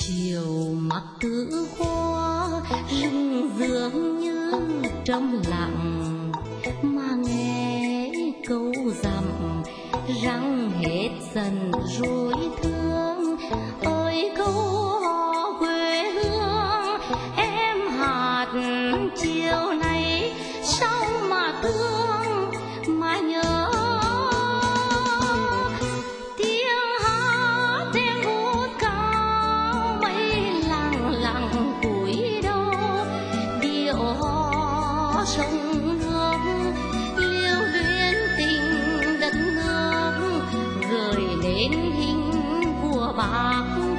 chiều mặt tứ hoa, rừng dường như trầm lặng, mà nghe câu dặm răng hết dần rồi thương. Ơi câu hò quê hương em hát chiều nay, sao mà thương mà nhớ. Tiếng hát em vút cao mây lặng lặng cúi đầu, điệu hò sông nước liêu luyến tình đất nước, gửi đến hình của bác